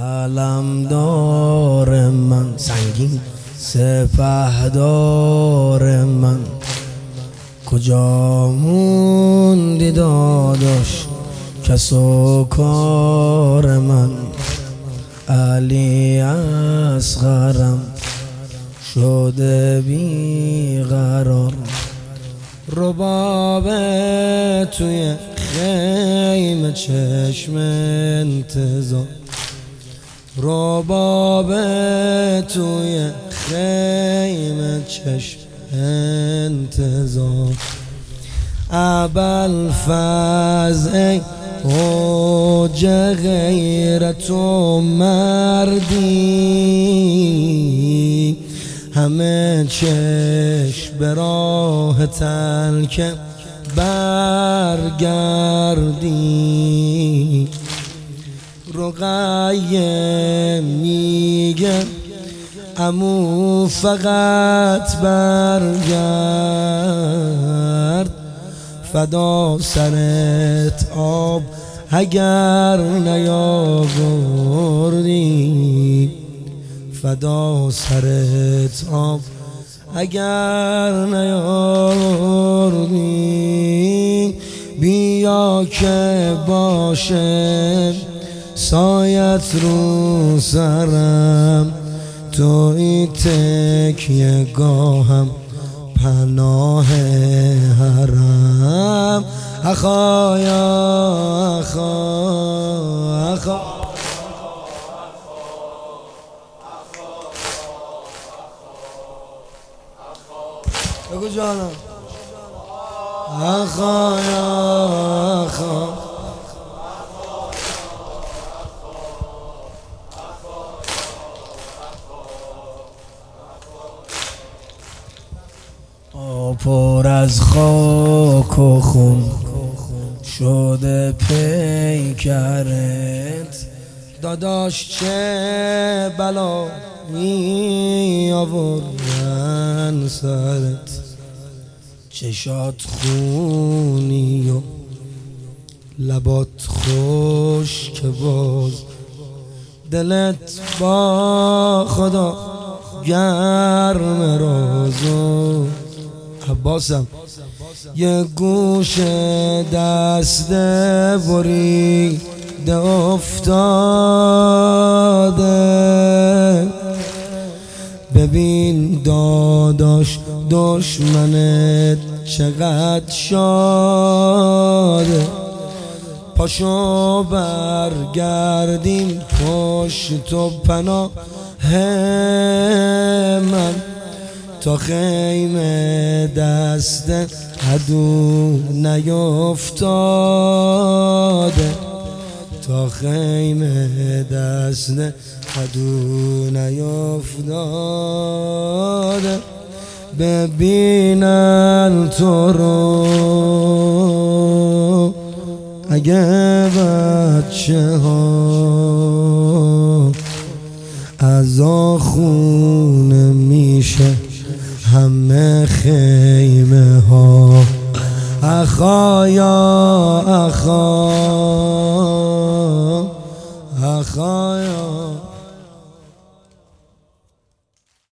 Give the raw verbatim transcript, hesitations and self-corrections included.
علمدار من، سنگین سپهدار من، کجا موندی داداش کس و کار من؟ علی اصغرم شده بیقرار، رباب توی خیمه چشم انتظار، رباب توی خیمه چشم انتظار. ابوالفضل ای اوج غیرت و مردی، همه چشم به راه تلک برگردی. رقیه میگه عمو فقط برگرد، فدا سرت آب اگر نیاوردی، فدا سرت آب اگر نیاوردی. بیا که باشه سایت رو سرم، توی تکیه گاهم پناه حرم. اخایا اخا اخا بگو جانم اخایا اخا پر از خاک و خون شده پیکرت، داداش چه بلا می آوردن سرت. چشات خونی و لبات خوش که باز، دلت با خدا گرم رازو. عباسم یه گوش دست بریده افتاده، ببین داداش دشمنت چقدر شاده. پاشو برگردیم پشت و پناه من، تا خیمه دست عدو نیفتاده، تا خیمه دست عدو نیفتاده. ببینن تو رو اگه بچه ها، از آخون میشه همه خیمه ها. اخایا اخا اخایا